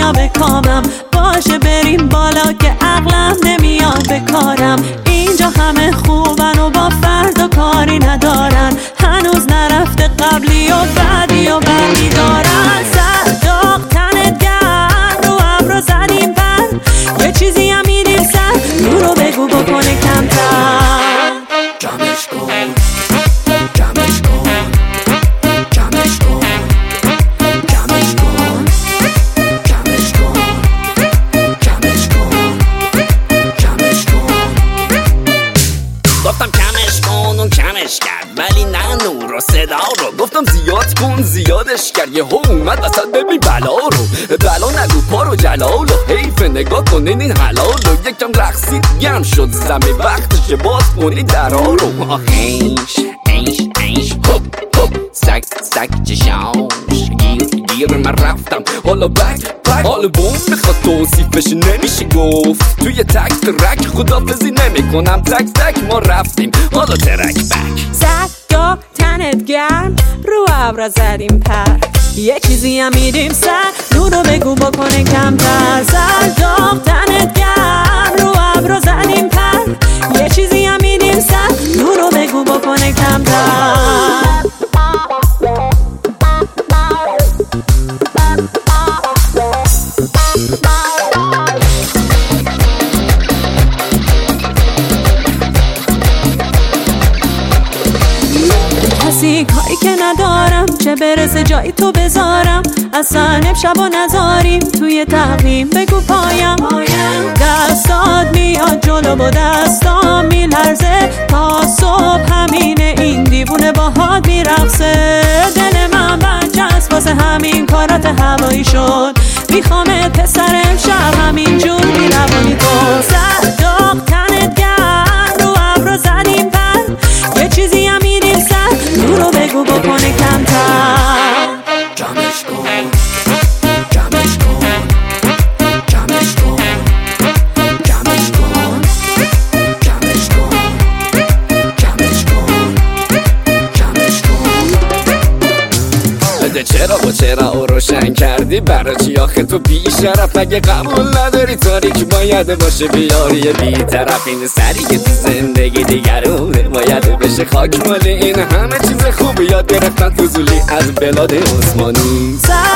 لب کامم. باشه بریم بالا که عقلم نمیاد به کارم. اینجا همه خوبن و با فردا کاری ندارن. هنوز نرفته قبلی و بعدی و بعدی دارن. سر داغ تنت گرم رو ابرو زدیم پر. یه چیزی هم میدیم سر نورو بگو بکنه کمتر. جمعش کن جمعش کن جمعش کن جمعش کن جمعش کن جمعش کن جمعش کن. گفتم کمش کن اون کمش کرد ولی نه نور و صدا رو. گفتم زیاد کن زیادش کرد یه اومد وسط ببین بلا رو. بلا نگو پارو جلال و حیف نگاه کنین این حلال و یکم رقصید گم شد زمین وقتشه باز کنی درها رو. اینش اینش اینش هوب هوب سک سک چشاش گیر من رفتم حالا بک حالا بوم میخواد توصیفش نمیشه گفت. توی تک ترک خدافزی نمی کنم تک تک ما رفتیم حالا ترک بک. زد تنت گرم رو ابرا زدیم پر. یه چیزی هم میدیم سر نورو بگو بکنه کمتر. زد تنت گرم رو ابرا زدیم پر. یه چیزی هم میدیم سر نورو بگو بکنه کمتر. کسی کاری که ندارم چه برسه جایی تو بذارم. اصلا امشب و نذاریم توی تقویم بگو پایم. دستات میاد جلو و دستام میلرزه تا صبح همینه این دیوونه باهات میرقصه. دل من بچست واسه همین کارات هوایی شد. میخوامت پسر امشب همین جور بیروانی تو. سر داغ تنت گرم رو ابرو زدیم پر. یه چیزی هم میدیم سر نورو بگو بکنه کمتر. جمعش کن جمعش کن جمعش کن جمعش کن جمعش کن جمعش کن جمعش کن. چرا و چرا او روشن کردی برای چی آخه تو بیشرف؟ اگه قبول نداری تاریک باید باشه بیاری بی‌طرف. این سری که تو زندگی دیگرونه باید بشه خاک مال این همه چیز خوب یاد گرفتن فضولی از بلاد عثمانی.